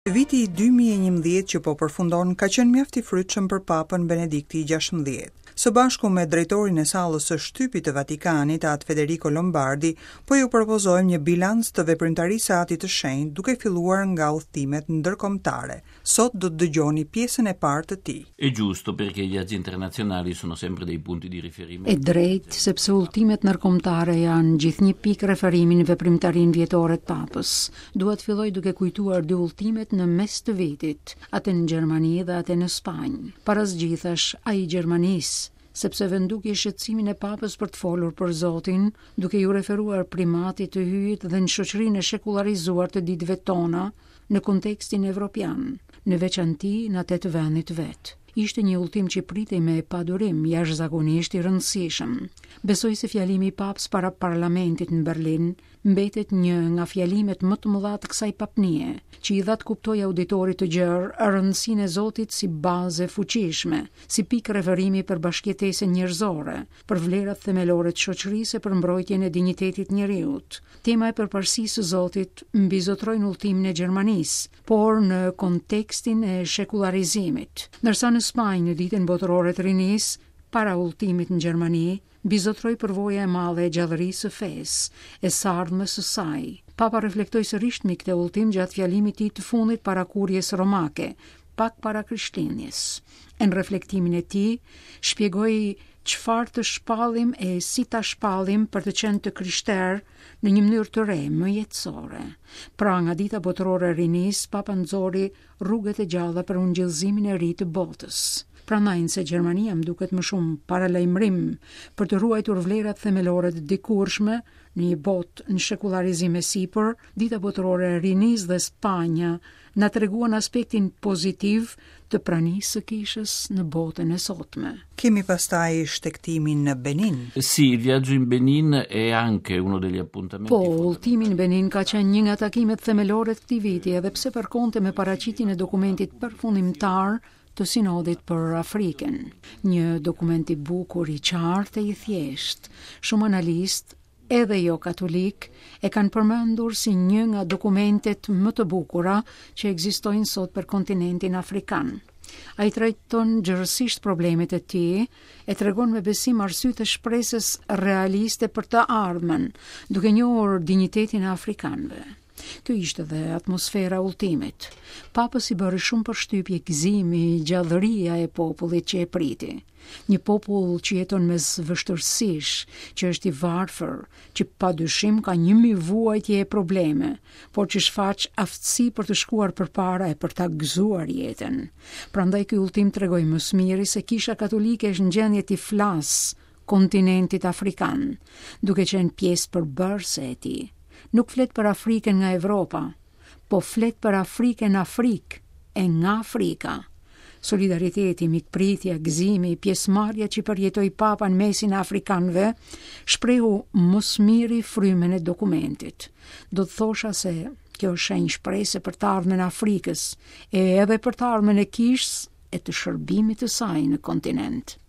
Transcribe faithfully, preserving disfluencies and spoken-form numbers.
Viti dy mijë e njëmbëdhjetë që po përfundon ka qenë mjaft i frytshëm për Papën Benedikti gjashtëmbëdhjetë. Së bashku me drejtorin e sallës së shtypit të Vatikanit, atë Federico Lombardi, po ju propozojmë një bilanc të veprimtarisë së Atit të Shenjtë, duke filluar nga udhëtimet ndërkombëtare. Sot do të dëgjoni pjesën e parë të tij. È giusto perché gli viaggi internazionali sono sempre dei punti di riferimento. È drejt sepse udhëtimet ndërkombëtare janë gjithnjë pikë referimi në veprimtarinë vjetore të Papës. Duhet filloj duke kujtuar dy udhëtimet në mes të vitit, atë në Gjermani dhe atë në Spanjë. Para zgjithash ai i Gjermanisë, sepse venduki shqetësimin e Papës për të folur për Zotin, duke ju referuar primatit të hyjit dhe në shoqërinë e shekularizuar të ditëve tona në kontekstin evropian, në veçanti në atë të vendit vet. Ishte një udhëtim që pritej me padurim, jashtëzakonisht i rëndësishëm. Besoj se fjalimi i Papës para parlamentit në Berlin mbetet një nga fjalimet më të mëdha të kësaj papnie, që i dha të kuptojë auditorit të gjerë rëndësinë e Zotit si bazë e fuqishme, si pikë referimi për bashkëjetesën njerëzore, për vlerat themelore të shoqërisë e për mbrojtjen e dinjitetit njerëzit. Tema e përparësisë së Zotit mbizotroi në udhëtimin e Gjermanisë, por në kontekstin e shekularizimit. Ndërsa në Spanjë në ditën botërore të rinisë, para udhëtimit në Gjermani, bizotroi përvoja e madhe e gjallërisë së fesë, e sardhmës së saj. Papa reflektoi sërish mbi këtë udhëtim gjatë fjalimit të tij të fundit para kurjes romake, pak para Krishtlindjes. Në reflektimin e tij, shpjegoi çfarë të shpallim e si ta shpallim për të qenë të krishterë në një mënyrë të re, më jetësore. Pra nga dita botërore e rinisë, Papa nxori rrugët e gjalla për ungjillëzimin e ri të botës. Prandaj se Gjermania më duket më shumë paralajmërim për të ruajtur vlerat themelore të dikurshme në një botë në shekularizim e sipër, dita botërore e rinisë dhe Spanja na treguan aspektin pozitiv të pranisë së kishës në botën e sotme. Kemi pastaj shtektimin në Benin. Sì, il viaggio in Benin è anche uno degli appuntamenti. Po, udhëtimi në Benin ka qenë një nga takimet themelore të këtij viti, edhe pse përkonte me paraqitjen e dokumentit përfundimtar të sinodit për Afrikën. Një dokument i bukur, i qartë e i thjesht. Shumë analistë, edhe jo katolik, e kanë përmendur si një nga dokumentet më të bukura që ekzistojnë sot për kontinentin afrikan. Ai trajton gjërësisht problemet e tij, e tregon me besim arsyet e shpresës realiste për të ardhmen, duke njohur dinjitetin e afrikanëve. Kjo ishte dhe atmosfera udhëtimit. Papës i bëri shumë përshtypje gëzimi, gjallëria e popullit që e priti. Një popull që jeton mes vështirësish, që është i varfër, që padyshim ka një mijë vuajtje e probleme, por që shfaq aftësi për të shkuar përpara e për ta gëzuar jetën. Prandaj ky udhëtim tregoi më së miri se Kisha Katolike është në gjendje të flasë kontinentit afrikan, duke qenë pjesë përbërëse e tij. Nuk flet për Afrikën nga Evropa, po flet për Afrikën Afrikë e nga Afrika. Solidariteti, mikpritja, gëzimi, pjesëmarrja që përjetoi Papa në mesin e afrikanëve, shprehu më së miri frymën e dokumentit. Do të thosha se kjo është shenjë shprese për të ardhmen e Afrikës, e edhe për të ardhmen e kishës e të shërbimit të saj në kontinent.